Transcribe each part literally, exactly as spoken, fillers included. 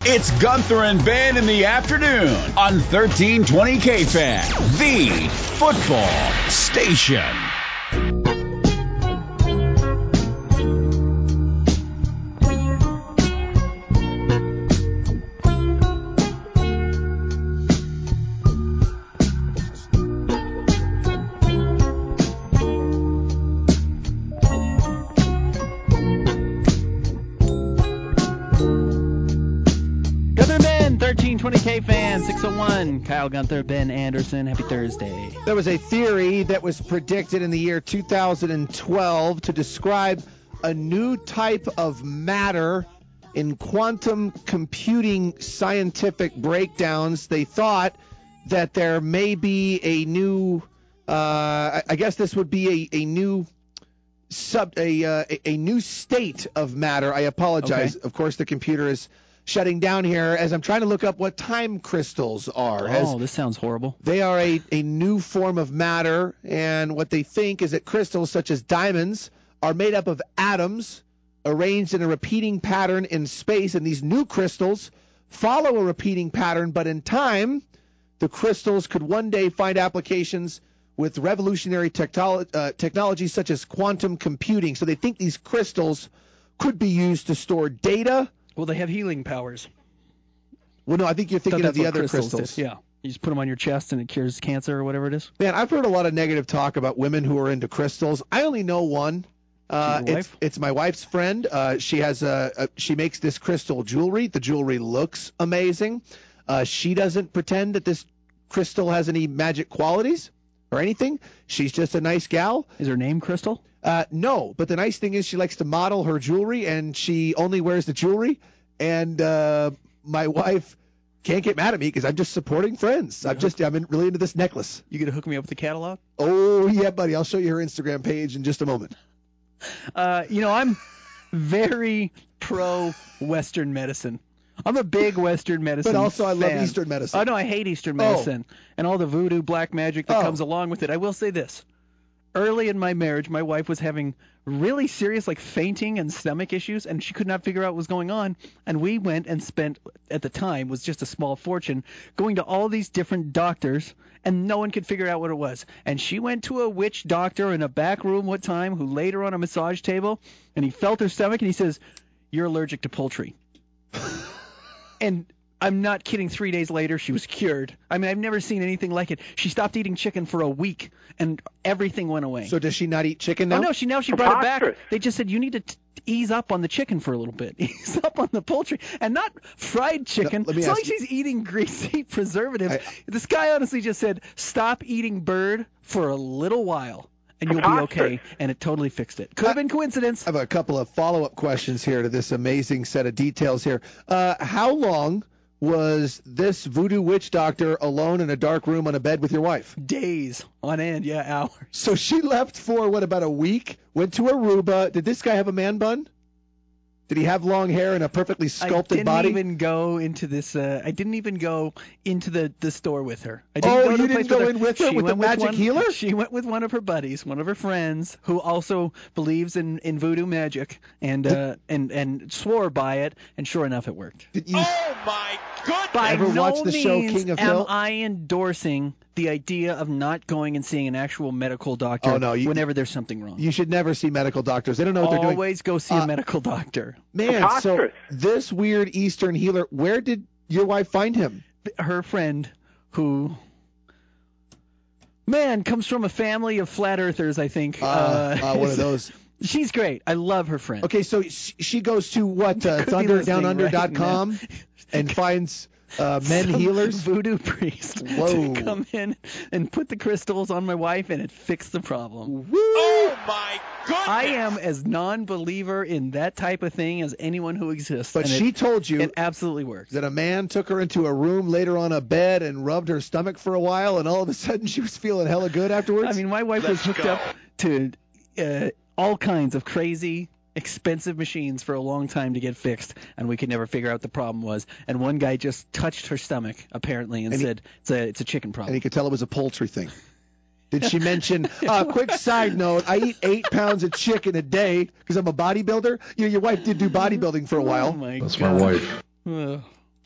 It's Gunther and Ben in the afternoon on thirteen twenty K Fan, the football station. thirteen twenty K Fan, six oh one, Kyle Gunther, Ben Anderson. Happy Thursday. There was a theory that was predicted in the year two thousand twelve to describe a new type of matter in quantum computing scientific breakdowns. They thought that there may be a new, uh, I guess this would be a, a new sub, a, uh, a, a new state of matter. I apologize. Okay. Of course, the computer is shutting down here as I'm trying to look up what time crystals are. Oh, this sounds horrible. They are a, a new form of matter, and what they think is that crystals such as diamonds are made up of atoms arranged in a repeating pattern in space, and these new crystals follow a repeating pattern, but in time, the crystals could one day find applications with revolutionary technolo- uh, technologies such as quantum computing. So they think these crystals could be used to store data. Well, they have healing powers. Well, no, I think you're thinking of the other crystals. crystals. Yeah. You just put them on your chest and it cures cancer or whatever it is. Man, I've heard a lot of negative talk about women who are into crystals. I only know one. Uh, it's, it's my wife's friend. Uh, she has a, a she makes this crystal jewelry. The jewelry looks amazing. Uh, she doesn't pretend that this crystal has any magic qualities or anything. She's just a nice gal. Is her name Crystal? Uh, no, but the nice thing is she likes to model her jewelry, and she only wears the jewelry. And uh, my wife can't get mad at me because I'm just supporting friends. I'm just I'm in, really into this necklace. You gonna hook me up with the catalog? Oh yeah, buddy. I'll show you her Instagram page in just a moment. Uh, you know, I'm very pro Western medicine. I'm a big Western medicine But also I fan. love Eastern medicine. Oh no, I hate Eastern medicine oh. and all the voodoo black magic that oh. comes along with it. I will say this. Early in my marriage, my wife was having really serious, like, fainting and stomach issues, and she could not figure out what was going on. And we went and spent, at the time, was just a small fortune, going to all these different doctors, and no one could figure out what it was. And she went to a witch doctor in a back room one time who laid her on a massage table, and he felt her stomach, and he says, "You're allergic to poultry." And I'm not kidding. Three days later, she was cured. I mean, I've never seen anything like it. She stopped eating chicken for a week, and everything went away. So does she not eat chicken now? Oh, no, she now she brought it back. They just said, you need to t- ease up on the chicken for a little bit. Ease up on the poultry. And not fried chicken. No, let me it's not ask like you. she's eating greasy preservatives. I, this guy honestly just said, stop eating bird for a little while, and you'll be okay. And it totally fixed it. Could have been coincidence. I have a couple of follow-up questions here to this amazing set of details here. Uh, how long was this voodoo witch doctor alone in a dark room on a bed with your wife? Days on end, yeah, hours. So she left for, what, about a week? Went to Aruba. Did this guy have a man bun? Did he have long hair and a perfectly sculpted I body? didn't even go into this. Uh, I didn't even go into the, the store with her. I didn't oh, go you to the didn't place go with in with her she with the magic one, healer? She went with one of her buddies, one of her friends, who also believes in, in voodoo magic and uh, and and swore by it. And sure enough, it worked. Did you Oh my goodness! By ever no watch the show means King of am Hill? I endorsing the idea of not going and seeing an actual medical doctor Oh, no, you- whenever there's something wrong. You should never see medical doctors. They don't know what they're doing. Always go see Uh, a medical doctor. Man, so this weird Eastern healer, where did your wife find him? Her friend, who, man, comes from a family of flat earthers, I think. Uh, Uh, uh, one of those. She's great. I love her friend. Okay, so sh- she goes to what, uh, Could be thunder listening down under dot com right and finds uh, men Some healers? voodoo priest Whoa. to come in and put the crystals on my wife, and it fixed the problem. Woo! Oh my goodness! I am as non-believer in that type of thing as anyone who exists. But and she it, told you it absolutely works. that a man took her into a room later on a bed and rubbed her stomach for a while, and all of a sudden she was feeling hella good afterwards? I mean, my wife Let's was hooked go. up to uh, all kinds of crazy, expensive machines for a long time to get fixed, and we could never figure out what the problem was. And one guy just touched her stomach, apparently, and, And he- said, it's a, it's a chicken and problem. he could tell it was a poultry thing. Did she mention, uh, quick side note, I eat eight pounds of chicken a day because I'm a bodybuilder? You know, your wife did do bodybuilding for a Oh, while. my That's God. my wife. Ugh.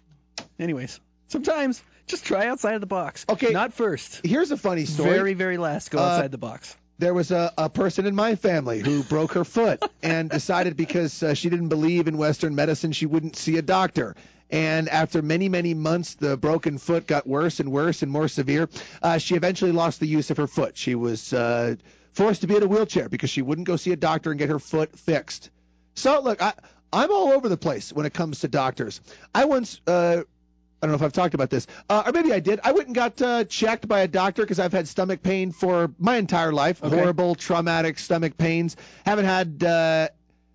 Anyways, sometimes just try outside of the box. Okay. Not first. Here's a funny story. Very, very last, go Uh, outside the box. There was a, a person in my family who broke her foot and decided because uh, she didn't believe in Western medicine, she wouldn't see a doctor. And after many, many months, the broken foot got worse and worse and more severe. Uh, she eventually lost the use of her foot. She was uh, forced to be in a wheelchair because she wouldn't go see a doctor and get her foot fixed. So, look, I, I'm all over the place when it comes to doctors. I once... Uh, I don't know if I've talked about this, uh, or maybe I did. I went and got uh, checked by a doctor because I've had stomach pain for my entire life. Okay. Horrible, traumatic stomach pains. Haven't had uh,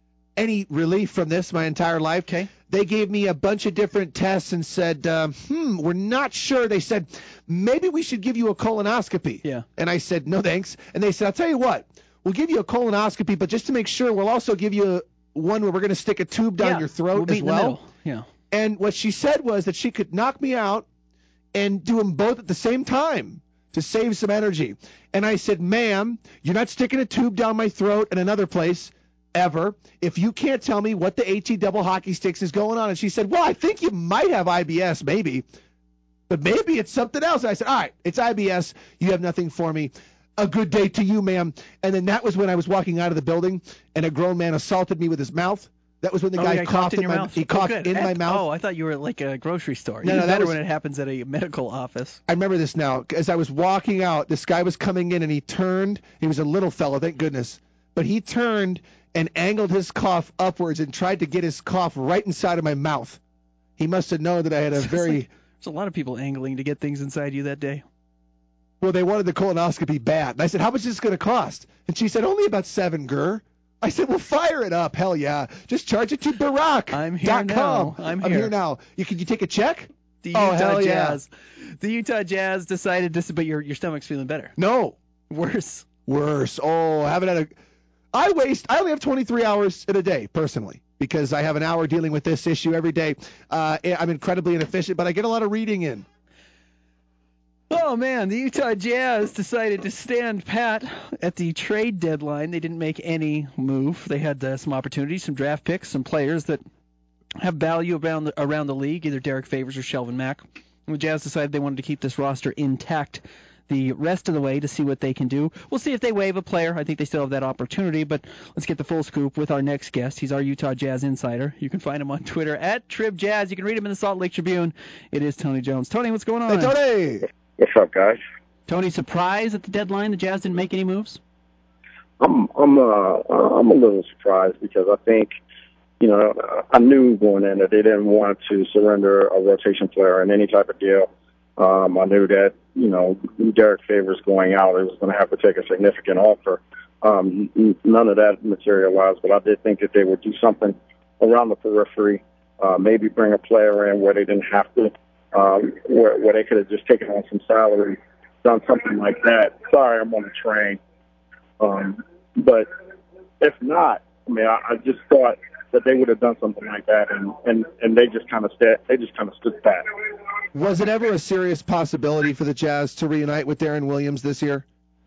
any relief from this my entire life. Okay. They gave me a bunch of different tests and said, um, hmm, we're not sure. They said, maybe we should give you a colonoscopy. Yeah. And I said, no thanks. And they said, I'll tell you what, we'll give you a colonoscopy, but just to make sure, we'll also give you a, one where we're going to stick a tube down yeah. your throat we'll meet as in the well. middle. Yeah. And what she said was that she could knock me out and do them both at the same time to save some energy. And I said, ma'am, you're not sticking a tube down my throat in another place ever if you can't tell me what the AT double hockey sticks is going on. And she said, well, I think you might have I B S, maybe, but maybe it's something else. And I said, all right, it's I B S. You have nothing for me. A good day to you, ma'am. And then that was when I was walking out of the building and a grown man assaulted me with his mouth. That was when the oh, guy, guy coughed, coughed in, in your my mouth. he coughed oh, good. in At, my mouth. Oh, I thought you were at like a grocery store. No, Even no, that better was, when it happens at a medical office. I remember this now. As I was walking out, this guy was coming in and he turned. He was a little fellow, thank goodness. But he turned and angled his cough upwards and tried to get his cough right inside of my mouth. He must have known that I had a very... Like, there's a lot of people angling to get things inside you that day. Well, they wanted the colonoscopy bad. And I said, how much is this going to cost? And she said, only about seven, Gur. I said, well, fire it up. Hell yeah. Just charge it to Barack. I'm here now. I'm here. I'm here now. You, can you take a check? The Oh, Utah hell yeah. Jazz. The Utah Jazz decided to, but your your stomach's feeling better. No. Worse. Worse. Oh, I haven't had a... I waste... I only have twenty-three hours in a day, personally, because I have an hour dealing with this issue every day. Uh, I'm incredibly inefficient, but I get a lot of reading in. Oh, man, the Utah Jazz decided to stand pat at the trade deadline. They didn't make any move. They had uh, some opportunities, some draft picks, some players that have value around the, around the league, either Derek Favors or Shelvin Mack. And the Jazz decided they wanted to keep this roster intact the rest of the way to see what they can do. We'll see if they waive a player. I think they still have that opportunity, but let's get the full scoop with our next guest. He's our Utah Jazz insider. You can find him on Twitter at TribJazz. You can read him in the Salt Lake Tribune. It is Tony Jones. Tony, what's going on? Hey, Tony! What's up, guys? Tony, surprised at the deadline the Jazz didn't make any moves? I'm I'm uh I'm a little surprised because I think, you know, I knew going in that they didn't want to surrender a rotation player in any type of deal. Um, I knew that, you know, Derek Favors going out, it was going to have to take a significant offer. Um, none of that materialized, but I did think that they would do something around the periphery, uh, maybe bring a player in where they didn't have to, um, where, where they could have just taken on some salary, done something like that. Sorry, I'm on the train. Um, but if not, I mean, I, I just thought that they would have done something like that, and, and, and they just kind of st- they just kind of stood pat. Was it ever a serious possibility for the Jazz to reunite with Darren Williams this year?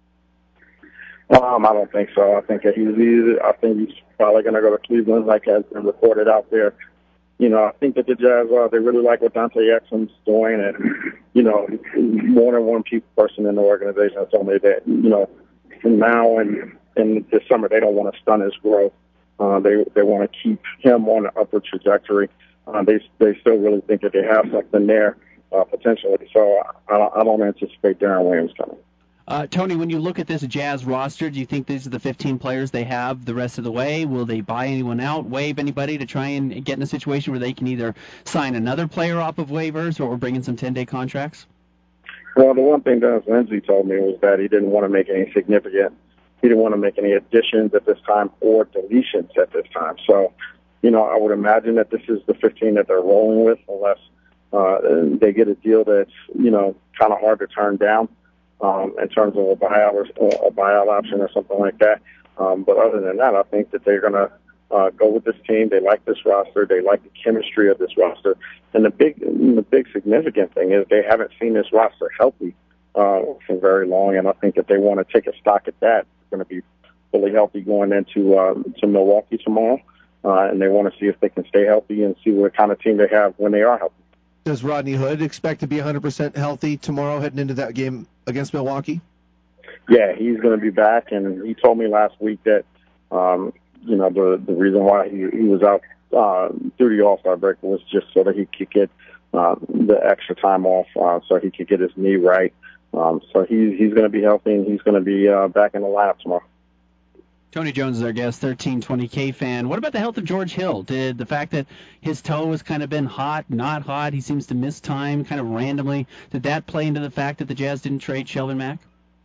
Um, I don't think so. I think that he's easy. I think he's probably going to go to Cleveland, like has been reported out there. You know, I think that the Jazz, uh, they really like what Dante Exum's doing, and you know, more than one person in the organization has told me that, you know, from now and in this summer they don't want to stun his growth. Uh, they they want to keep him on an upward trajectory. Uh, they they still really think that they have something there uh, potentially. So I, I don't anticipate Darren Williams coming. Uh, Tony, when you look at this Jazz roster, do you think these are the fifteen players they have the rest of the way? Will they buy anyone out, waive anybody to try and get in a situation where they can either sign another player off of waivers or bring in some ten-day contracts? Well, the one thing Dennis Lindsey told me was that he didn't want to make any significant, he didn't want to make any additions at this time or deletions at this time. So, you know, I would imagine that this is the fifteen that they're rolling with, unless uh, they get a deal that's, you know, kind of hard to turn down. Um, in terms of a buyout or a buyout option or something like that. Um, but other than that, I think that they're going to uh, go with this team. They like this roster. They like the chemistry of this roster. And the big, the big significant thing is they haven't seen this roster healthy uh, for very long. And I think that they want to take a stock at that. They're going to be fully healthy going into uh, to Milwaukee tomorrow. Uh, and they want to see if they can stay healthy and see what kind of team they have when they are healthy. Does Rodney Hood expect to be one hundred percent healthy tomorrow heading into that game against Milwaukee? Yeah, he's going to be back, and he told me last week that, um, you know, the the reason why he, he was out uh, through the All-Star break was just so that he could get uh, the extra time off, uh, so he could get his knee right. Um, so he's he's going to be healthy, and he's going to be uh, back in the lineup tomorrow. Tony Jones is our guest, thirteen twenty K fan. What about the health of George Hill? Did the fact that his toe has kind of been hot, not hot, he seems to miss time kind of randomly, did that play into the fact that the Jazz didn't trade Shelvin Mack?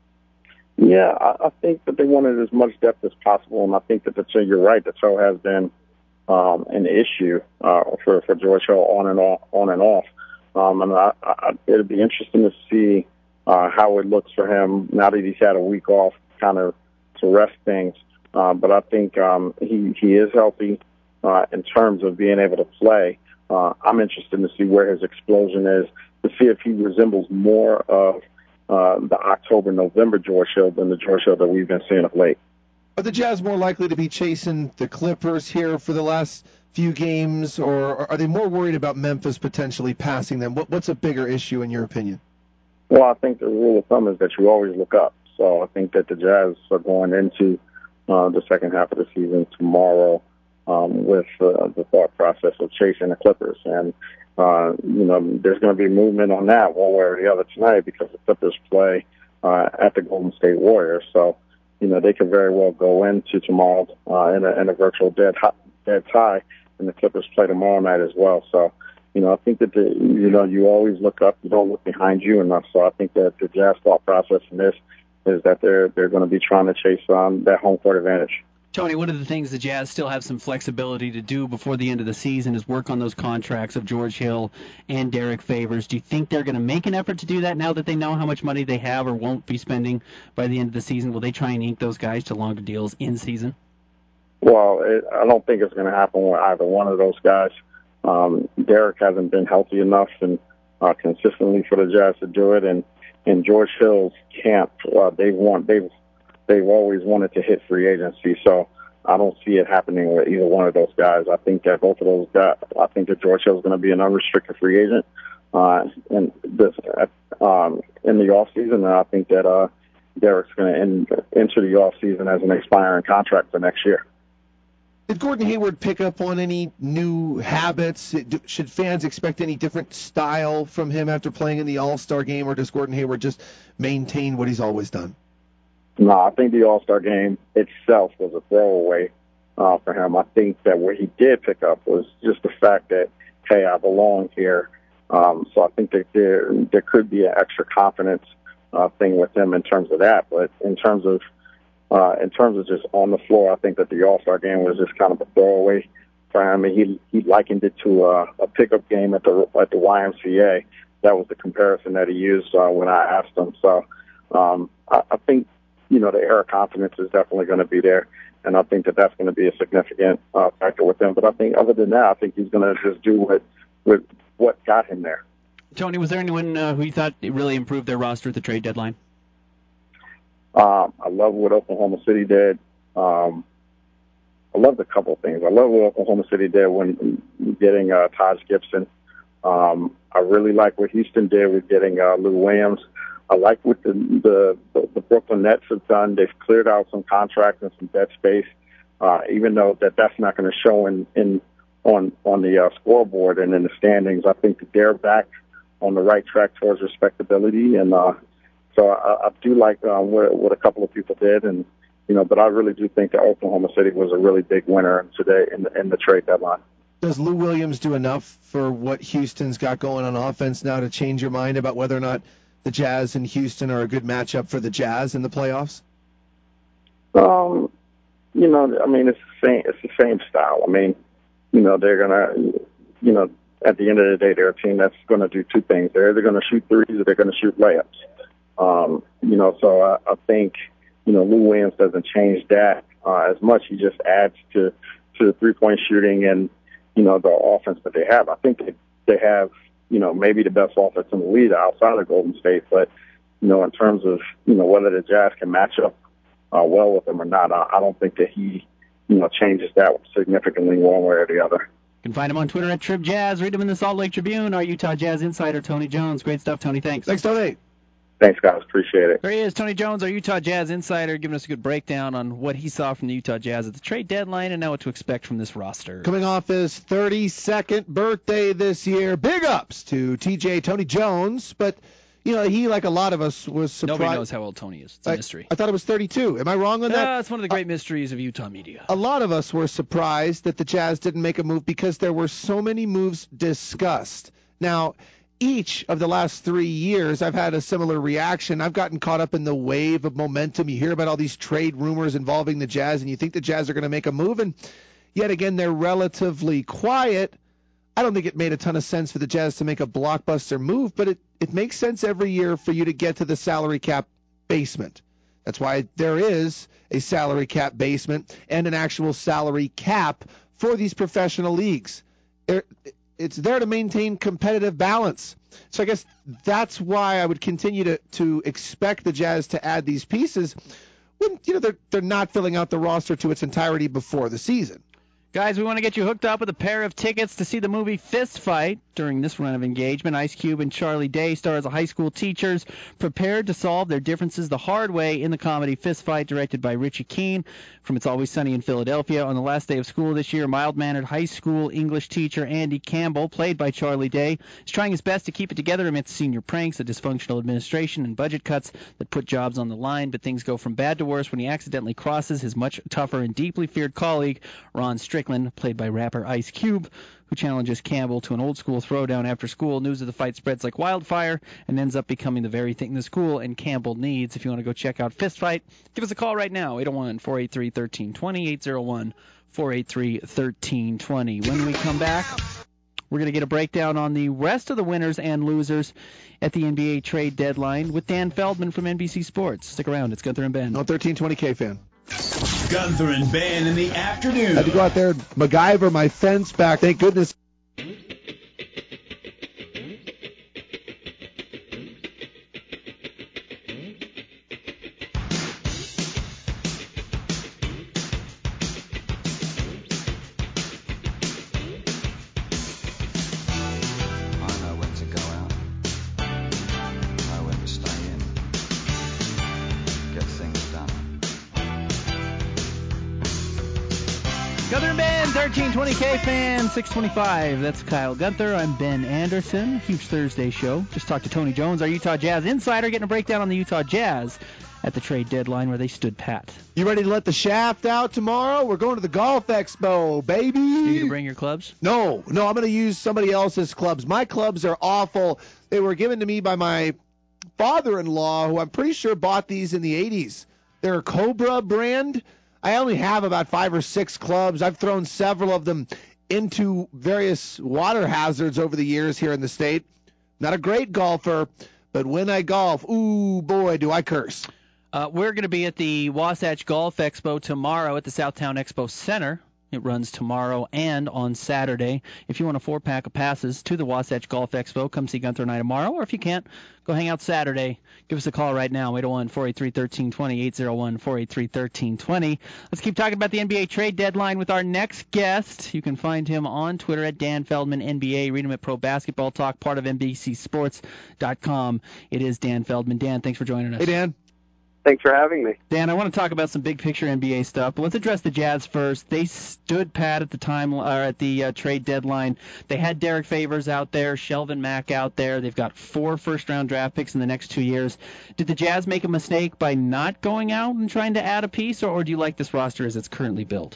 Yeah, I, I think that they wanted as much depth as possible, and I think that the toe, you're right, the toe has been um, an issue uh, for, for George Hill on and off. On and off. Um, and I, I, it'd be interesting to see uh, how it looks for him now that he's had a week off kind of to rest things. Uh, but I think um, he, he is healthy uh, in terms of being able to play. Uh, I'm interested to see where his explosion is, to see if he resembles more of uh, the October, November George Hill than the George Hill that we've been seeing of late. Are the Jazz more likely to be chasing the Clippers here for the last few games, or are they more worried about Memphis potentially passing them? What, what's a bigger issue in your opinion? Well, I think the rule of thumb is that you always look up. So I think that the Jazz are going into Uh, the second half of the season tomorrow um, with uh, the thought process of chasing the Clippers. And, uh, you know, there's going to be movement on that one way or the other tonight because the Clippers play uh, at the Golden State Warriors. So, you know, they could very well go into tomorrow uh, in, a, in a virtual dead, hot, dead tie, and the Clippers play tomorrow night as well. So, you know, I think that, the, you know, you always look up. You don't look behind you enough. So I think that the Jazz thought process in this is that they're they're going to be trying to chase um, that home court advantage. Tony, one of the things the Jazz still have some flexibility to do before the end of the season is work on those contracts of George Hill and Derek Favors. Do you think they're going to make an effort to do that now that they know how much money they have or won't be spending by the end of the season? Will they try and ink those guys to longer deals in season? Well, it, I don't think it's going to happen with either one of those guys. Um, Derek hasn't been healthy enough and uh, consistently for the Jazz to do it, and in George Hill's camp, uh, they want they've they've always wanted to hit free agency. So I don't see it happening with either one of those guys. I think that both of those guys. I think that George Hill's going to be an unrestricted free agent, uh, in this um, in the off season, and I think that uh, Derek's going to end enter the off season as an expiring contract for next year. Did Gordon Hayward pick up on any new habits? Should fans expect any different style from him after playing in the All-Star game, or does Gordon Hayward just maintain what he's always done? No, I think the All-Star game itself was a throwaway uh, for him. I think that what he did pick up was just the fact that, hey, I belong here. Um, so I think that there, there could be an extra confidence uh, thing with him in terms of that. But in terms of Uh, in terms of just on the floor, I think that the All-Star game was just kind of a throwaway for him. And he he likened it to a, a pickup game at the at the Y M C A. That was the comparison that he used uh, when I asked him. So um, I, I think, you know, the air of confidence is definitely going to be there. And I think that that's going to be a significant uh, factor with him. But I think other than that, I think he's going to just do what, what, what got him there. Tony, was there anyone uh, who you thought really improved their roster at the trade deadline? Um, I love what Oklahoma City did. Um, I loved a couple of things. I love what Oklahoma City did when getting uh, Taj Gibson. Um, I really like what Houston did with getting uh, Lou Williams. I like what the, the, the, the Brooklyn Nets have done. They've cleared out some contracts and some dead space, uh, even though that that's not going to show in, in on on the uh, scoreboard and in the standings. I think that they're back on the right track towards respectability, and uh, so I, I do like um, what, what a couple of people did, and you know, but I really do think that Oklahoma City was a really big winner today in the, in the trade deadline. Does Lou Williams do enough for what Houston's got going on offense now to change your mind about whether or not the Jazz and Houston are a good matchup for the Jazz in the playoffs? Um, you know, I mean, it's the same. It's the same style. I mean, you know, they're gonna, you know, at the end of the day, they're a team that's going to do two things. They're either going to shoot threes or they're going to shoot layups. Um, you know, so I, I think, you know, Lou Williams doesn't change that uh, as much. He just adds to to the three-point shooting and, you know, the offense that they have. I think they, they have, you know, maybe the best offense in the league outside of Golden State. But, you know, in terms of, you know, whether the Jazz can match up uh, well with them or not, I, I don't think that he, you know, changes that significantly one way or the other. You can find him on Twitter at Trib Jazz. Read him in the Salt Lake Tribune. Our Utah Jazz insider, Tony Jones. Great stuff, Tony. Thanks. Thanks, Tony. Thanks, guys. Appreciate it. There he is, Tony Jones, our Utah Jazz insider, giving us a good breakdown on what he saw from the Utah Jazz at the trade deadline and now what to expect from this roster. Coming off his thirty-second birthday this year, big ups to T J Tony Jones. But, you know, he, like a lot of us, was surprised. Nobody knows how old Tony is. It's a I, mystery. I thought it was thirty-two. Am I wrong on that? Uh, it's one of the great uh, mysteries of Utah media. A lot of us were surprised that the Jazz didn't make a move because there were so many moves discussed. Now, each of the last three years, I've had a similar reaction. I've gotten caught up in the wave of momentum. You hear about all these trade rumors involving the Jazz, and you think the Jazz are going to make a move, and yet again, they're relatively quiet. I don't think it made a ton of sense for the Jazz to make a blockbuster move, but it, it makes sense every year for you to get to the salary cap basement. That's why there is a salary cap basement and an actual salary cap for these professional leagues. It, It's there to maintain competitive balance. So I guess that's why I would continue to, to expect the Jazz to add these pieces when, you know, they're, they're not filling out the roster to its entirety before the season. Guys, we want to get you hooked up with a pair of tickets to see the movie Fist Fight. During this run of engagement, Ice Cube and Charlie Day star as high school teachers prepared to solve their differences the hard way in the comedy Fist Fight, directed by Richie Keene. From It's Always Sunny in Philadelphia, on the last day of school this year, mild-mannered high school English teacher Andy Campbell, played by Charlie Day, is trying his best to keep it together amidst senior pranks, a dysfunctional administration, and budget cuts that put jobs on the line. But things go from bad to worse when he accidentally crosses his much tougher and deeply feared colleague, Ron Strickland, played by rapper Ice Cube, who challenges Campbell to an old-school throwdown after school. News of the fight spreads like wildfire and ends up becoming the very thing the school and Campbell needs. If you want to go check out Fist Fight, give us a call right now, eight oh one, four eight three, one three two zero, eight oh one, four eight three, one three two zero. When we come back, we're going to get a breakdown on the rest of the winners and losers at the N B A trade deadline with Dan Feldman from N B C Sports. Stick around. It's Gunther and Ben. No thirteen twenty K fan. Gunther and Ben in the afternoon. I had to go out there and MacGyver my fence back. Thank goodness. thirteen twenty K fan, six twenty-five. That's Kyle Gunther. I'm Ben Anderson. Huge Thursday show. Just talked to Tony Jones, our Utah Jazz insider, getting a breakdown on the Utah Jazz at the trade deadline where they stood pat. You ready to let the shaft out tomorrow? We're going to the Golf Expo, baby. You going to bring your clubs? No, no, I'm going to use somebody else's clubs. My clubs are awful. They were given to me by my father-in-law, who I'm pretty sure bought these in the eighties. They're a Cobra brand. I only have about five or six clubs. I've thrown several of them into various water hazards over the years here in the state. Not a great golfer, but when I golf, ooh, boy, do I curse. Uh, we're going to be at the Wasatch Golf Expo tomorrow at the Southtown Expo Center. It runs tomorrow and on Saturday. If you want a four-pack of passes to the Wasatch Golf Expo, come see Gunther and I tomorrow. Or if you can't, go hang out Saturday. Give us a call right now, eight oh one, four eight three, one three two zero, eight oh one, four eight three, one three two zero. Let's keep talking about the N B A trade deadline with our next guest. You can find him on Twitter at Dan Feldman N B A. Read him at Pro Basketball Talk, part of N B C Sports dot com. It is Dan Feldman. Dan, thanks for joining us. Hey, Dan. Thanks for having me. Dan, I want to talk about some big-picture N B A stuff, but let's address the Jazz first. They stood pat at the time, or at the uh, trade deadline. They had Derek Favors out there, Shelvin Mack out there. They've got four first-round draft picks in the next two years. Did the Jazz make a mistake by not going out and trying to add a piece, or, or do you like this roster as it's currently built?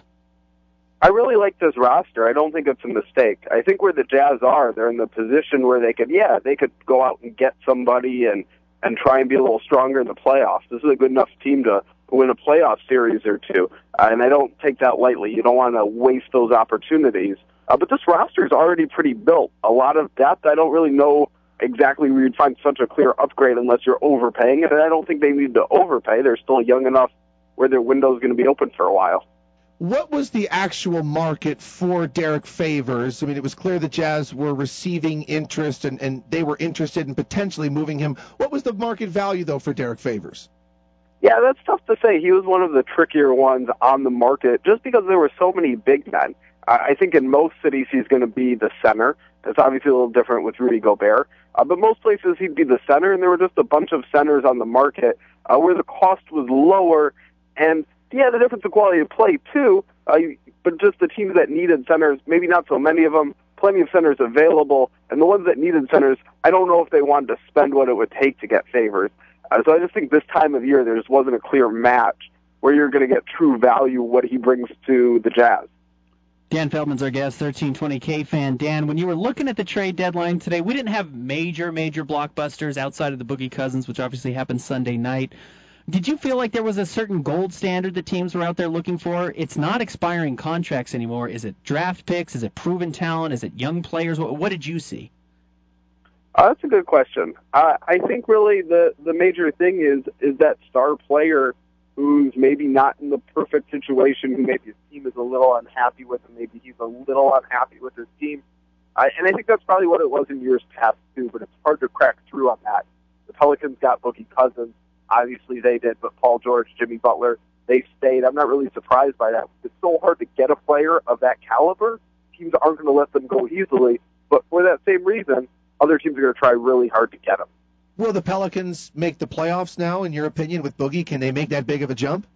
I really like this roster. I don't think it's a mistake. I think where the Jazz are, they're in the position where they could, yeah, they could go out and get somebody and and try and be a little stronger in the playoffs. This is a good enough team to win a playoff series or two, uh, and I don't take that lightly. You don't want to waste those opportunities. Uh, but this roster is already pretty built. A lot of depth. I don't really know exactly where you'd find such a clear upgrade unless you're overpaying, and I don't think they need to overpay. They're still young enough where their window is going to be open for a while. What was the actual market for Derek Favors? I mean, it was clear the Jazz were receiving interest, and, and they were interested in potentially moving him. What was the market value, though, for Derek Favors? Yeah, that's tough to say. He was one of the trickier ones on the market just because there were so many big men. I think in most cities he's going to be the center. It's obviously a little different with Rudy Gobert. Uh, but most places he'd be the center, and there were just a bunch of centers on the market uh, where the cost was lower. And, yeah, the difference in quality of play, too, uh, but just the teams that needed centers, maybe not so many of them, plenty of centers available. And the ones that needed centers, I don't know if they wanted to spend what it would take to get Favors. Uh, so I just think this time of year there just wasn't a clear match where you're going to get true value what he brings to the Jazz. Dan Feldman's our guest, thirteen twenty K fan. Dan, when you were looking at the trade deadline today, we didn't have major, major blockbusters outside of the Boogie Cousins, which obviously happened Sunday night. Did you feel like there was a certain gold standard that teams were out there looking for? It's not expiring contracts anymore. Is it draft picks? Is it proven talent? Is it young players? What, what did you see? Uh, that's a good question. Uh, I think really the, the major thing is is that star player who's maybe not in the perfect situation, who maybe his team is a little unhappy with, and maybe he's a little unhappy with his team. Uh, and I think that's probably what it was in years past, too, but it's hard to crack through on that. The Pelicans got Boogie Cousins. Obviously they did, but Paul George, Jimmy Butler, they stayed. I'm not really surprised by that. It's so hard to get a player of that caliber. Teams aren't going to let them go easily, but for that same reason, other teams are going to try really hard to get them. Will the Pelicans make the playoffs now, in your opinion, with Boogie? Can they make that big of a jump?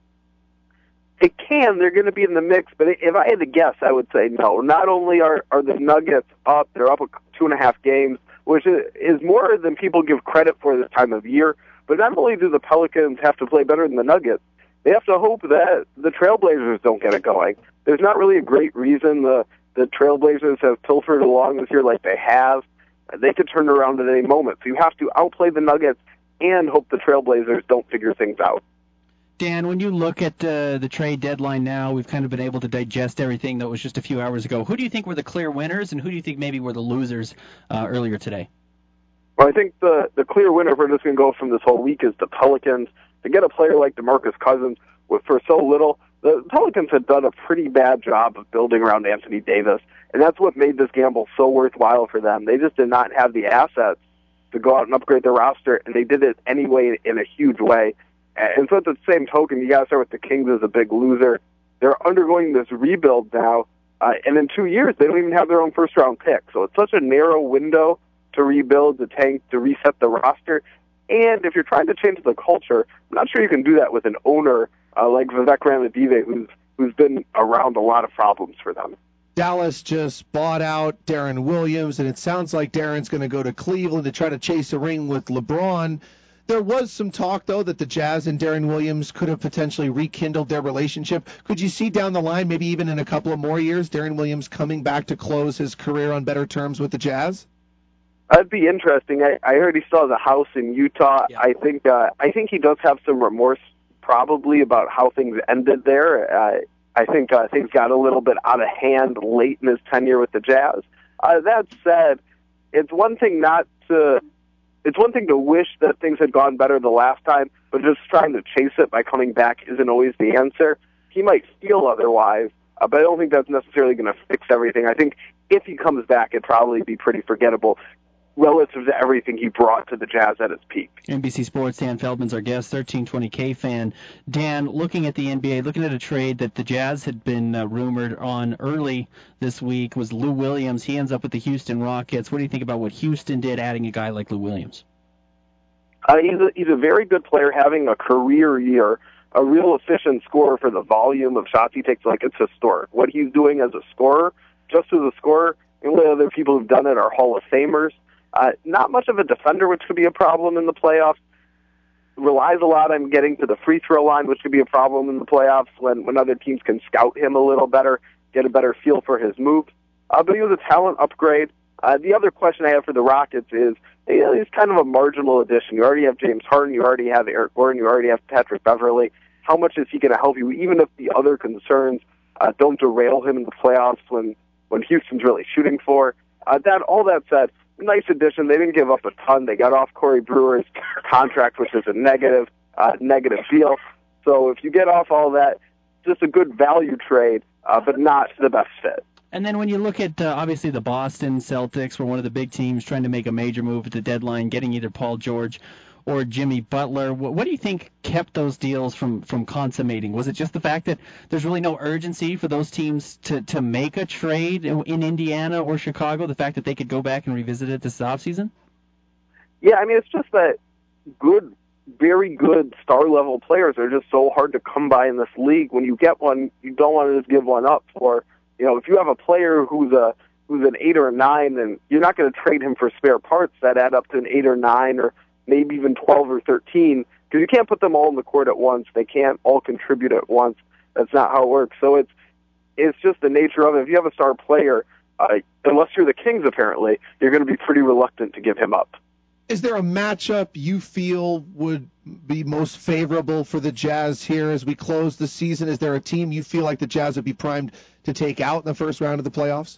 They can. They're going to be in the mix, but if I had to guess, I would say no. Not only are, are the Nuggets up, they're up two and a half games, which is more than people give credit for this time of year, but not only do the Pelicans have to play better than the Nuggets, they have to hope that the Trailblazers don't get it going. There's not really a great reason the, the Trailblazers have pilfered along this year like they have. They could turn it around at any moment. So you have to outplay the Nuggets and hope the Trailblazers don't figure things out. Dan, when you look at uh, the trade deadline now, we've kind of been able to digest everything that was just a few hours ago. Who do you think were the clear winners, and who do you think maybe were the losers uh, earlier today? Well, I think the, the clear winner, if we're just going to go from this whole week, is the Pelicans. To get a player like DeMarcus Cousins with for so little, the Pelicans had done a pretty bad job of building around Anthony Davis, and that's what made this gamble so worthwhile for them. They just did not have the assets to go out and upgrade their roster, and they did it anyway in a huge way. And so at the same token, you got to start with the Kings as a big loser. They're undergoing this rebuild now, uh, and in two years, they don't even have their own first-round pick. So it's such a narrow window to rebuild, the tank, to reset the roster. And if you're trying to change the culture, I'm not sure you can do that with an owner uh, like Vivek Ranadive, who's who's been around a lot of problems for them. Dallas just bought out Darren Williams, and it sounds like Darren's going to go to Cleveland to try to chase a ring with LeBron. There was some talk, though, that the Jazz and Darren Williams could have potentially rekindled their relationship. Could you see down the line, maybe even in a couple of more years, Darren Williams coming back to close his career on better terms with the Jazz? That'd be interesting. I, I heard he still has a house in Utah. Yeah. I think uh, I think he does have some remorse, probably, about how things ended there. Uh, I think uh, things got a little bit out of hand late in his tenure with the Jazz. Uh, that said, it's one thing not to. It's one thing to wish that things had gone better the last time, but just trying to chase it by coming back isn't always the answer. He might feel otherwise, uh, but I don't think that's necessarily going to fix everything. I think if he comes back, it'd probably be pretty forgettable relative to everything he brought to the Jazz at its peak. N B C Sports, Dan Feldman's our guest, thirteen twenty K fan. Dan, looking at the N B A, looking at a trade that the Jazz had been uh, rumored on early this week was Lou Williams. He ends up with the Houston Rockets. What do you think about what Houston did adding a guy like Lou Williams? Uh, he's, a, he's a very good player, having a career year, a real efficient scorer for the volume of shots he takes. Like, it's historic. What he's doing as a scorer, just as a scorer, the only other people who've done it are Hall of Famers. Uh, not much of a defender, which could be a problem in the playoffs. Relies a lot on getting to the free throw line, which could be a problem in the playoffs when, when other teams can scout him a little better, get a better feel for his moves. Uh, but he was a talent upgrade. Uh, the other question I have for the Rockets is, you know, he's kind of a marginal addition. You already have James Harden, you already have Eric Gordon, you already have Patrick Beverley. How much is he going to help you, even if the other concerns uh, don't derail him in the playoffs when, when Houston's really shooting for? Uh, that all that said, nice addition. They didn't give up a ton. They got off Corey Brewer's contract, which is a negative, uh, negative deal. So if you get off all that, just a good value trade, uh, but not the best fit. And then when you look at, uh, obviously, the Boston Celtics were one of the big teams trying to make a major move at the deadline, getting either Paul George or Jimmy Butler. What, what do you think kept those deals from, from consummating? Was it just the fact that there's really no urgency for those teams to, to make a trade in, in Indiana or Chicago, the fact that they could go back and revisit it this offseason? Yeah, I mean, it's just that good, very good star-level players are just so hard to come by in this league. When you get one, you don't want to just give one up for, you know, if you have a player who's a who's an eight or a nine, then you're not going to trade him for spare parts that add up to an eight or nine or maybe even twelve or thirteen, because you can't put them all in the court at once. They can't all contribute at once. That's not how it works. So it's it's just the nature of it. If you have a star player, uh, unless you're the Kings, apparently, you're going to be pretty reluctant to give him up. Is there a matchup you feel would be most favorable for the Jazz here as we close the season? Is there a team you feel like the Jazz would be primed to take out in the first round of the playoffs?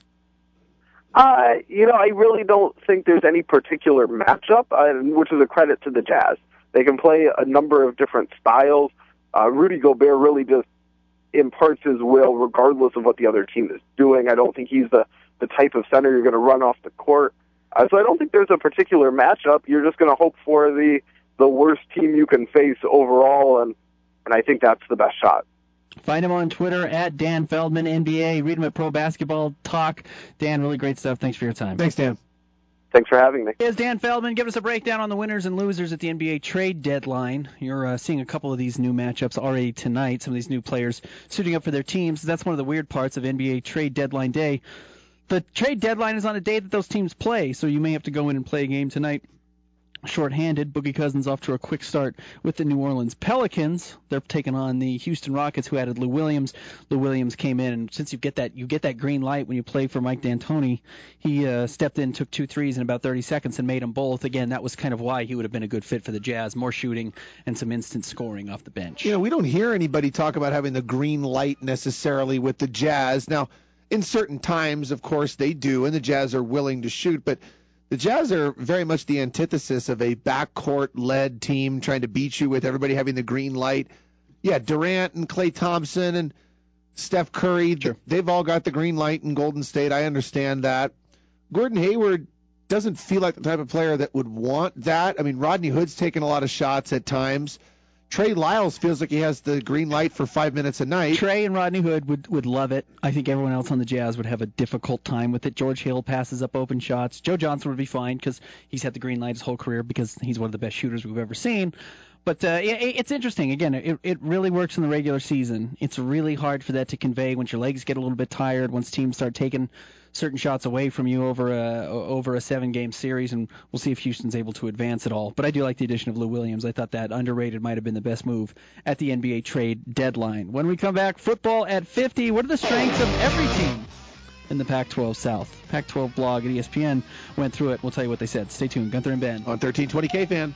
Uh, you know, I really don't think there's any particular matchup, uh, which is a credit to the Jazz. They can play a number of different styles. Uh, Rudy Gobert really just imparts his will regardless of what the other team is doing. I don't think he's the, the type of center you're going to run off the court. Uh, so I don't think there's a particular matchup. You're just going to hope for the, the worst team you can face overall, and, and I think that's the best shot. Find him on Twitter at Dan Feldman N B A. Read him at Pro Basketball Talk. Dan, really great stuff. Thanks for your time. Thanks, Dan. Thanks for having me. Here's Dan Feldman. Give us a breakdown on the winners and losers at the N B A trade deadline. You're uh, seeing a couple of these new matchups already tonight, some of these new players suiting up for their teams. That's one of the weird parts of N B A trade deadline day. The trade deadline is on a day that those teams play, so you may have to go in and play a game tonight shorthanded. Boogie Cousins off to a quick start with the New Orleans Pelicans. They're taking on the Houston Rockets, who added Lou Williams. Lou Williams came in, and since you get that you get that green light when you play for Mike D'Antoni, he uh, stepped in, took two threes in about thirty seconds, and made them both. Again, that was kind of why he would have been a good fit for the Jazz. More shooting and some instant scoring off the bench. You know, we don't hear anybody talk about having the green light necessarily with the Jazz. Now, in certain times, of course, they do, and the Jazz are willing to shoot, but the Jazz are very much the antithesis of a backcourt-led team trying to beat you with everybody having the green light. Yeah, Durant and Klay Thompson and Steph Curry, sure. They've all got the green light in Golden State. I understand that. Gordon Hayward doesn't feel like the type of player that would want that. I mean, Rodney Hood's taken a lot of shots at times. Trey Lyles feels like he has the green light for five minutes a night. Trey and Rodney Hood would, would love it. I think everyone else on the Jazz would have a difficult time with it. George Hill passes up open shots. Joe Johnson would be fine because he's had the green light his whole career because he's one of the best shooters we've ever seen. But uh, it, it's interesting. Again, it, it really works in the regular season. It's really hard for that to convey once your legs get a little bit tired, once teams start taking certain shots away from you over a over a seven-game series, and we'll see if Houston's able to advance at all. But I do like the addition of Lou Williams. I thought that underrated might have been the best move at the N B A trade deadline. When we come back, football at fifty. What are the strengths of every team in the Pac twelve South? Pac twelve blog at E S P N went through it. We'll tell you what they said. Stay tuned. Gunther and Ben on thirteen twenty K Fan.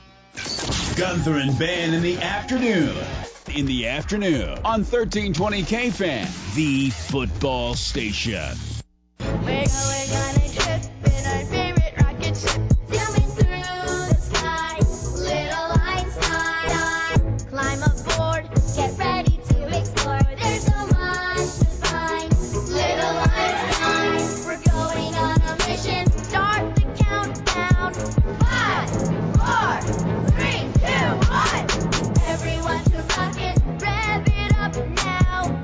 Gunther and Ben in the afternoon. In the afternoon on thirteen twenty K Fan, the football station. We're going on a trip in our favorite rocket ship, zooming through the sky. Little Einstein, climb aboard, get ready to explore. There's so much to find. Little Einstein, we're going on a mission. Start the countdown. Five, four, three, two, one. Everyone to rocket, rev it up now.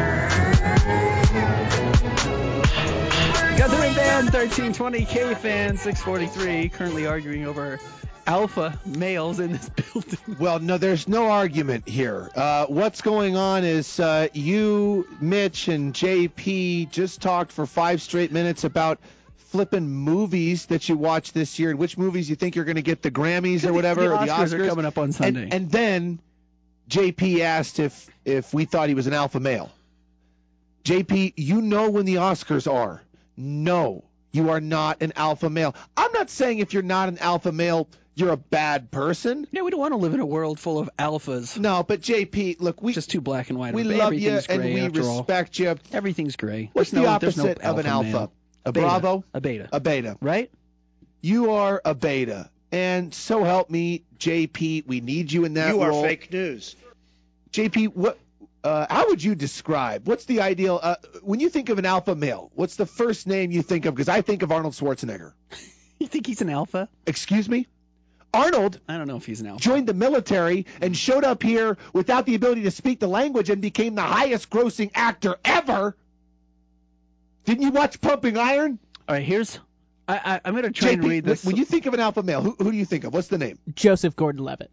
Gunther and Ben, thirteen twenty K Fan, six forty-three, currently arguing over alpha males in this building. Well, no, there's no argument here. Uh, what's going on is uh, you, Mitch, and J P just talked for five straight minutes about flipping movies that you watched this year and which movies you think you're going to get the Grammys or whatever. The or the Oscars Oscars are coming up on Sunday. And, and then J P asked if, if we thought he was an alpha male. J P, you know when the Oscars are. No, you are not an alpha male. I'm not saying if you're not an alpha male, you're a bad person. Yeah, we don't want to live in a world full of alphas. No, but J P, look, we just too black and white. We love you Everything's and gray, we after all. respect you. Everything's gray. What's There's the no- opposite there's no of an alpha alpha? male. A Beta. Bravo? A beta. A beta. Right? You are a beta. And so help me, J P, we need you in that You role. are fake news. J P, what? Uh, how would you describe, what's the ideal, uh, when you think of an alpha male, what's the first name you think of? Because I think of Arnold Schwarzenegger. You think he's an alpha? Excuse me? Arnold I don't know if he's an alpha. joined the military and showed up here without the ability to speak the language and became the highest grossing actor ever. Didn't you watch Pumping Iron? All right, here's. I, I, I'm going to try J P, and read this. when you think of an alpha male, who, who do you think of? What's the name? Joseph Gordon-Levitt.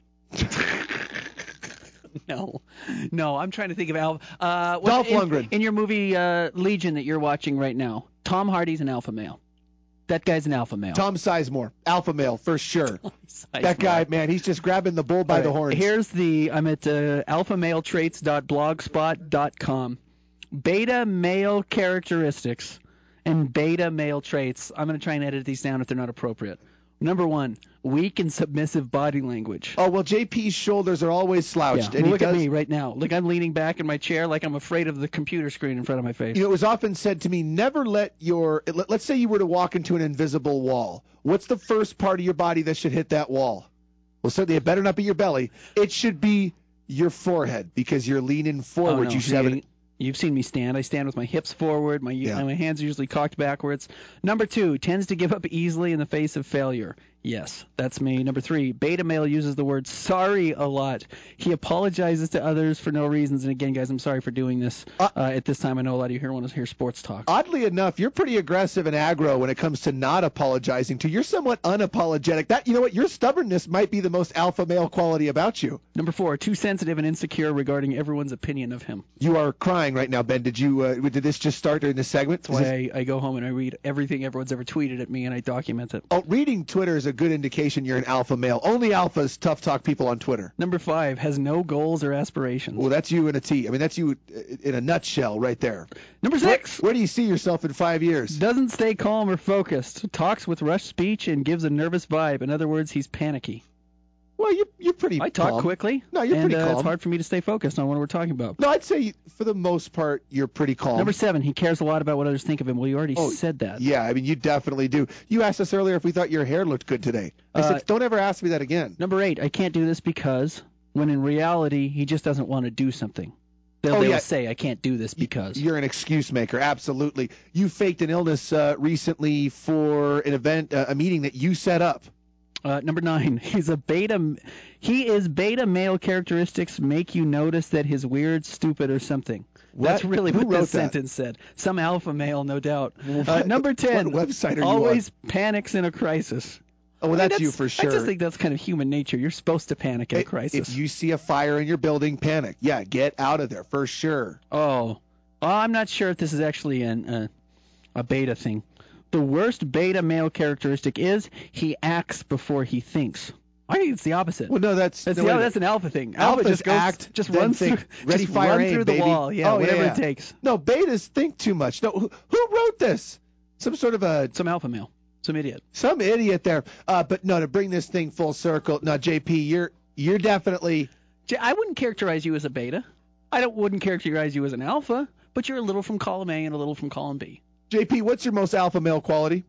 No, no, I'm trying to think of alpha. Uh, what- Dolph in, Lundgren. In your movie uh, Legion that you're watching right now, Tom Hardy's an alpha male. That guy's an alpha male. Tom Sizemore, alpha male for sure. Sizemore. That guy, man, he's just grabbing the bull by All the right, horns. Here's the. I'm at uh, alpha male traits dot blogspot dot com. Beta male characteristics and beta male traits. I'm going to try and edit these down if they're not appropriate. Number one, weak and submissive body language. Oh, well, J P's shoulders are always Yeah. slouched. Well, and he look does, at me right now. Look, I'm leaning back in my chair like I'm afraid of the computer screen in front of my face. You know, it was often said to me, never let your, let, let's say you were to walk into an invisible wall. What's the first part of your body that should hit that wall? Well, certainly it better not be your belly. It should be your forehead because you're leaning Oh, forward. no. You should See, have it. You've seen me stand. I stand with my hips forward. My Yeah. my hands are usually cocked backwards. Number two, tends to give up easily in the face of failure. Yes, that's me. Number three, beta male uses the word sorry a lot. He apologizes to others for no reasons. And again, guys, I'm sorry for doing this Uh, uh, at this time. I know a lot of you here want to hear sports talk. Oddly enough, you're pretty aggressive and aggro when it comes to not apologizing to. You're somewhat unapologetic. That, you know what? Your stubbornness might be the most alpha male quality about you. Number four, too sensitive and insecure regarding everyone's opinion of him. You are crying right now, Ben. Did you? Uh, did this just start during this segment? That's why I, I go home and I read everything everyone's ever tweeted at me and I document it. Oh, reading Twitter is a good indication you're an alpha male. Only alphas tough talk people on Twitter. Number five, has no goals or aspirations. Well, that's you in a T. I mean, that's you in a nutshell right there. Number Where, six, where do you see yourself in five years? doesn't stay calm or focused, talks with rushed speech and gives a nervous vibe. In other words, he's panicky. Well, you're, you're pretty I talk calm. quickly. No, you're and, pretty uh, calm. It's hard for me to stay focused on what we're talking about. No, I'd say for the most part, you're pretty calm. Number seven, he cares a lot about what others think of him. Well, you already Oh, said that. Yeah, I mean, you definitely do. You asked us earlier if we thought your hair looked good today. I Uh, said, don't ever ask me that again. Number eight, I can't do this because, when in reality, he just doesn't want to do something. They'll, Oh, they'll yeah. say, I can't do this because. You're an excuse maker, absolutely. You faked an illness uh, recently for an event, uh, a meeting that you set up. Uh, number nine, he's a beta. He is beta male characteristics make you notice that he's weird, stupid, or something. What? That's really Who what wrote this that? sentence said. Some alpha male, no doubt. Uh, What- number ten, what website are you always panics in a crisis. Oh, well, I mean, that's, you for sure. I just think that's kind of human nature. You're supposed to panic in a If- crisis. If you see a fire in your building, panic. Yeah, get out of there for sure. Oh, well, I'm not sure if this is actually an, uh, a beta thing. The worst beta male characteristic is he acts before he thinks. I think it's the opposite. Well, no, that's That's, no, the, wait a that's minute. an alpha thing. Alpha Alphas just goes, act, just then runs think, through, ready, just fire, run aim, through the baby. wall. Yeah, Oh, yeah, whatever yeah. it takes. No, betas think too much. No, who, who wrote this? Some sort of a Some alpha male, some idiot. some idiot there. Uh, but no, to bring this thing full circle. No, J P, you're you're definitely. J- I wouldn't characterize you as a beta. I don't wouldn't characterize you as an alpha, but you're a little from column A and a little from column B. J P, what's your most alpha male quality?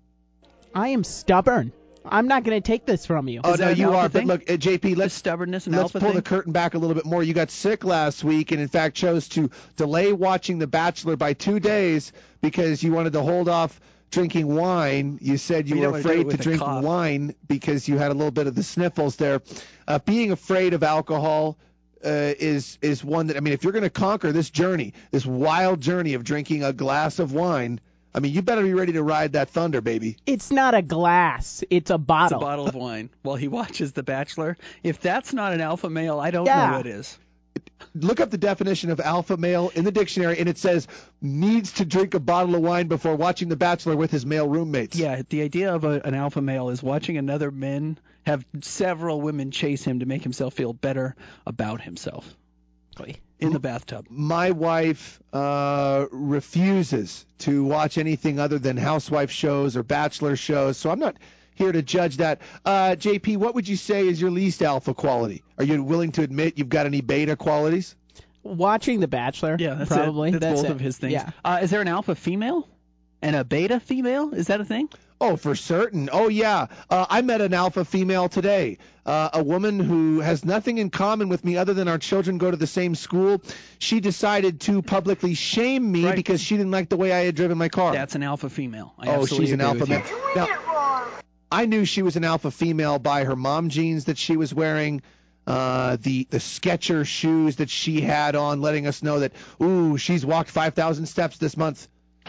I am stubborn. I'm not going to take this from you. Oh, Is no, that an you alpha are. thing? But look, uh, J P, The let's stubbornness and let's alpha pull thing. the curtain back a little bit more. You got sick last week, and in fact chose to delay watching The Bachelor by two days because you wanted to hold off drinking wine. You said you You don't were wanna do it afraid to with a drink cough. wine because you had a little bit of the sniffles there. Uh, being afraid of alcohol uh, is is one that I mean, if you're going to conquer this journey, this wild journey of drinking a glass of wine, I mean, you better be ready to ride that thunder, baby. It's not a glass. It's a It's bottle. a bottle of wine while he watches The Bachelor. If that's not an alpha male, I don't Yeah. know what is. Look up the definition of alpha male in the dictionary, and it says needs to drink a bottle of wine before watching The Bachelor with his male roommates. Yeah, the idea of a, an alpha male is watching another man have several women chase him to make himself feel better about himself in the bathtub. My wife uh, refuses to watch anything other than housewife shows or bachelor shows, so I'm not here to judge that. Uh, J P, what would you say is your least alpha quality? Are you willing to admit you've got any beta qualities? Watching The Bachelor. Yeah, that's probably. it. That's, both it. of his things. Yeah. Uh, is there an alpha female and a beta female? Is that a thing? Oh, for certain. Oh, yeah. Uh, I met an alpha female today, uh, a woman who has nothing in common with me other than our children go to the same school. She decided to publicly shame me Right. because she didn't like the way I had driven my car. That's an alpha female. I oh, absolutely she's an agree alpha with you. male. Now, I knew she was an alpha female by her mom jeans that she was wearing, uh, the the Skechers shoes that she had on, letting us know that, ooh, she's walked five thousand steps this month.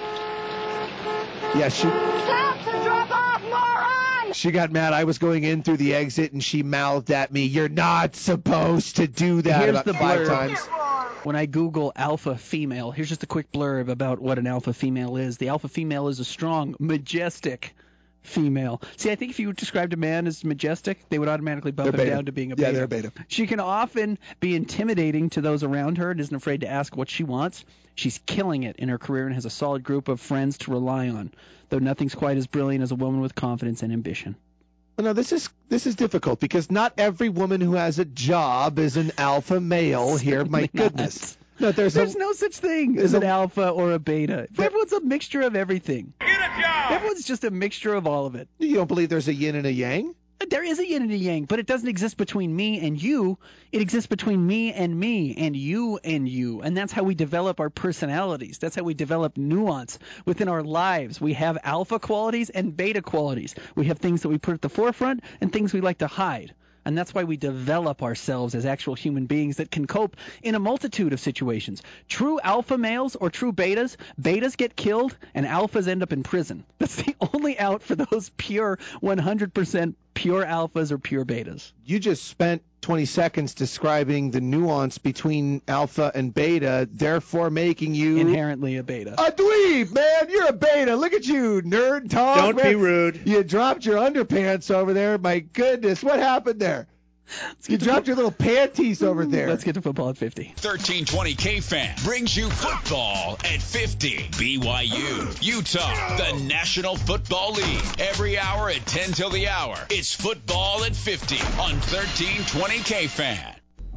Yeah, she... Stop to drop off, moron! She got mad. I was going in through the exit, and she mouthed at me, "You're not supposed to do that," Here's about the five blurb. times. When I Google alpha female, here's just a quick blurb about what an alpha female is. The alpha female is a strong, majestic female. See, I think if you described a man as majestic, they would automatically bump They're him beta. down to being a Yeah, beta. they're beta. She can often be intimidating to those around her and isn't afraid to ask what she wants. She's killing it in her career and has a solid group of friends to rely on, though nothing's quite as brilliant as a woman with confidence and ambition. No, this is this is difficult because not every woman who has a job is an alpha male here. My Certainly goodness. not. No, there's, There's a, no such thing there's as an a- alpha or a beta. There- Everyone's a mixture of everything. Get a job! Everyone's just a mixture of all of it. You don't believe there's a yin and a yang? There is a yin and a yang, but it doesn't exist between me and you. It exists between me and me and you and you. And that's how we develop our personalities. That's how we develop nuance within our lives. We have alpha qualities and beta qualities. We have things that we put at the forefront and things we like to hide. And that's why we develop ourselves as actual human beings that can cope in a multitude of situations. True alpha males or true betas, betas get killed and alphas end up in prison. That's the only out for those pure one hundred percent pure alphas or pure betas. You just spent twenty seconds describing the nuance between alpha and beta, therefore making you Inherently a beta. a dweeb, man. You're a beta. Look at you, nerd talk. Don't man. be rude. You dropped your underpants over there. My goodness, what happened there? You dropped your little panties over there. Let's get to football at fifty. thirteen twenty K-Fan brings you football at fifty. B Y U, Utah, the National Football League. Every hour at ten till the hour. It's football at fifty on thirteen twenty K-Fan.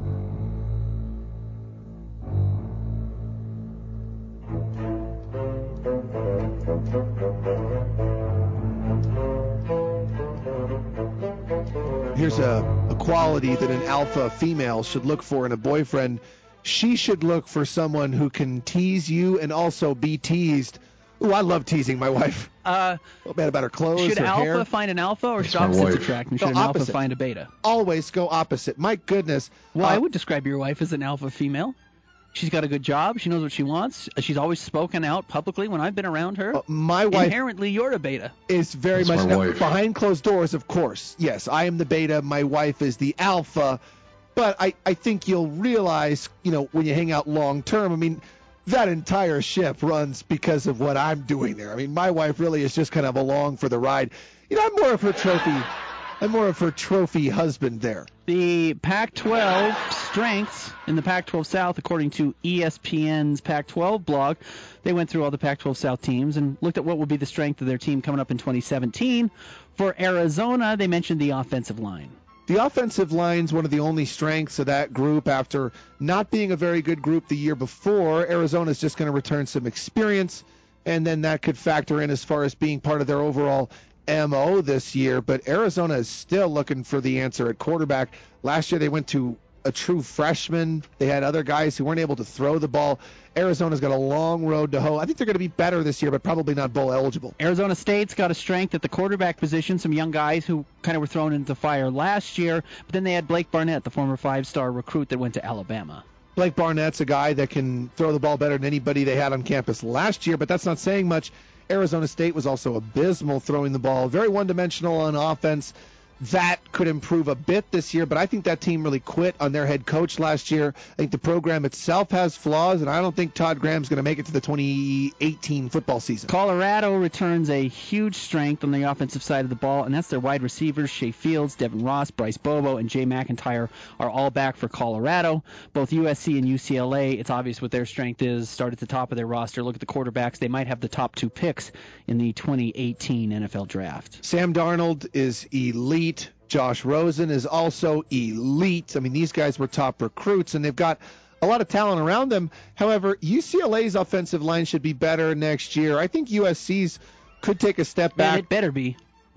Here's a, a quality that an alpha female should look for in a boyfriend. She should look for someone who can tease you and also be teased. Ooh, I love teasing my wife. Uh, Oh, bad about her clothes, should her alpha hair. find an alpha or should my opposites wife. attract? And No, should an alpha opposite. find a beta? Always go opposite. My goodness. Well, Uh, I would describe your wife as an alpha female. She's got a good job. She knows what she wants. She's always spoken out publicly when I've been around her. uh, my wife Inherently, you're a beta. is very That's much my now, wife. behind closed doors, of course. Yes, I am the beta. My wife is the alpha. But I, I think you'll realize, you know, when you hang out long term, I mean, that entire ship runs because of what I'm doing there. I mean, my wife really is just kind of along for the ride. You know, I'm more of her trophy. I'm more of her trophy husband there. The Pac twelve strengths in the Pac twelve South, according to E S P N's Pac twelve blog, they went through all the Pac twelve South teams and looked at what would be the strength of their team coming up in twenty seventeen. For Arizona, they mentioned the offensive line. The offensive line's one of the only strengths of that group after not being a very good group the year before. Arizona's just going to return some experience, and then that could factor in as far as being part of their overall M O this year. But Arizona is still looking for the answer at quarterback. Last year they went to a true freshman. They had other guys who weren't able to throw the ball. Arizona's got a long road to hoe. I think they're going to be better this year, but probably not bowl eligible. Arizona State's got a strength at the quarterback position, some young guys who kind of were thrown into the fire last year, but then they had Blake Barnett, the former five-star recruit that went to Alabama. Blake Barnett's a guy that can throw the ball better than anybody they had on campus last year, but that's not saying much. Arizona State was also abysmal throwing the ball, very one-dimensional on offense. That could improve a bit this year, but I think that team really quit on their head coach last year. I think the program itself has flaws, and I don't think Todd Graham's going to make it to the twenty eighteen football season. Colorado returns a huge strength on the offensive side of the ball, and that's their wide receivers. Shea Fields, Devin Ross, Bryce Bobo, and Jay McIntyre are all back for Colorado. Both U S C and U C L A, it's obvious what their strength is. Start at the top of their roster. Look at the quarterbacks. They might have the top two picks in the twenty eighteen N F L Draft. Sam Darnold is elite. Josh Rosen is also elite. I mean, these guys were top recruits, and they've got a lot of talent around them. However, U C L A's offensive line should be better next year. I think U S C's could take a step Man, back. it better be.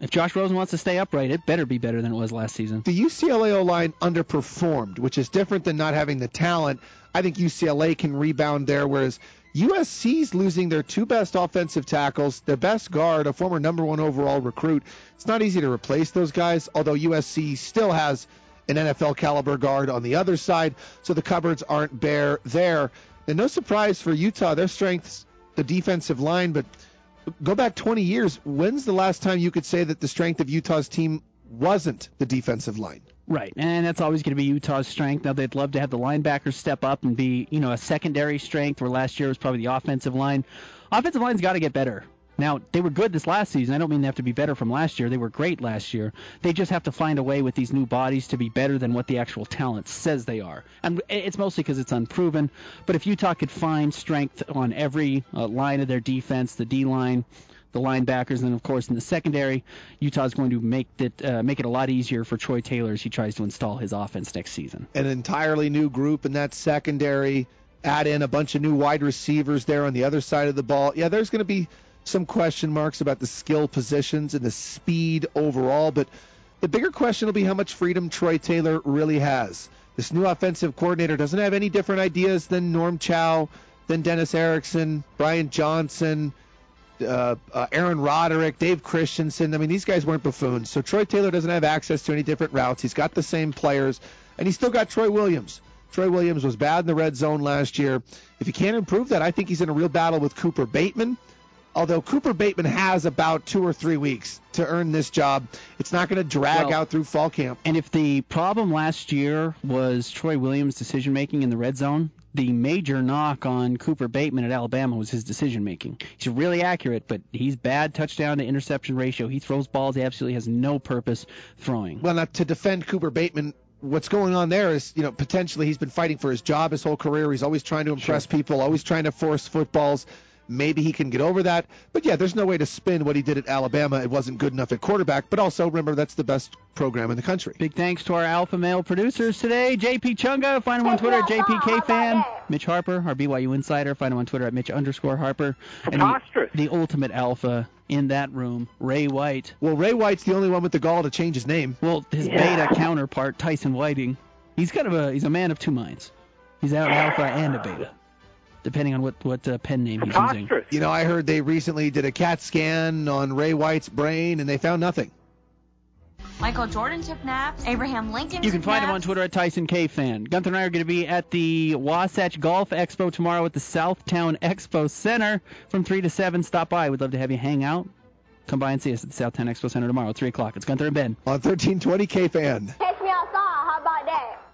If Josh Rosen wants to stay upright, it better be better than it was last season. The U C L A O-line underperformed, which is different than not having the talent. I think U C L A can rebound there, whereas U S C's losing their two best offensive tackles, their best guard, a former number one overall recruit. It's not easy to replace those guys, although U S C still has an N F L caliber guard on the other side, so the cupboards aren't bare there. And no surprise for Utah, their strength's the defensive line, but go back twenty years. When's the last time you could say that the strength of Utah's team wasn't the defensive line? Right, and that's always going to be Utah's strength. Now, they'd love to have the linebackers step up and be, you know, a secondary strength, where last year was probably the offensive line. Offensive line's got to get better. Now, they were good this last season. I don't mean they have to be better from last year. They were great last year. They just have to find a way with these new bodies to be better than what the actual talent says they are. And it's mostly because it's unproven. But if Utah could find strength on every uh, line of their defense, the D-line, the linebackers, and of course in the secondary, Utah's going to make it uh, make it a lot easier for Troy Taylor as he tries to install his offense next season. An entirely new group in that secondary. Add in a bunch of new wide receivers there on the other side of the ball. Yeah, there's going to be some question marks about the skill positions and the speed overall, but the bigger question will be how much freedom Troy Taylor really has. This new offensive coordinator doesn't have any different ideas than Norm Chow, than Dennis Erickson, Brian Johnson, uh, uh, Aaron Roderick, Dave Christensen. I mean, these guys weren't buffoons, so Troy Taylor doesn't have access to any different routes. He's got the same players, and he's still got Troy Williams. Troy Williams was bad in the red zone last year. If he can't improve that, I think he's in a real battle with Cooper Bateman. Although Cooper Bateman has about two or three weeks to earn this job, it's not going to drag well, out through fall camp. And if the problem last year was Troy Williams' decision-making in the red zone, the major knock on Cooper Bateman at Alabama was his decision-making. He's really accurate, but he's bad touchdown to interception ratio. He throws balls he absolutely has no purpose throwing. Well, not to defend Cooper Bateman, what's going on there is, you know, potentially he's been fighting for his job his whole career. He's always trying to impress Sure. people, always trying to force footballs. Maybe he can get over that. But, yeah, there's no way to spin what he did at Alabama. It wasn't good enough at quarterback. But also, remember, that's the best program in the country. Big thanks to our alpha male producers today. J P Chunga, find him on Twitter at J P K Fan. Mitch Harper, our B Y U insider, find him on Twitter at Mitch underscore Harper. And the, the ultimate alpha in that room, Ray White. Well, Ray White's the only one with the gall to change his name. Well, his Yeah. beta counterpart, Tyson Whiting, he's kind of a he's a man of two minds. He's an alpha and a beta, depending on what, what uh, pen name he's using. You know, I heard they recently did a CAT scan on Ray White's brain, and they found nothing. Michael Jordan took naps. Abraham Lincoln You can took find him naps. on Twitter at Tyson K Fan. Gunther and I are going to be at the Wasatch Golf Expo tomorrow at the Southtown Expo Center from three to seven. Stop by. We'd love to have you hang out. Come by and see us at the Southtown Expo Center tomorrow at three o'clock. It's Gunther and Ben. On thirteen twenty K Fan. Catch me outside. How about that?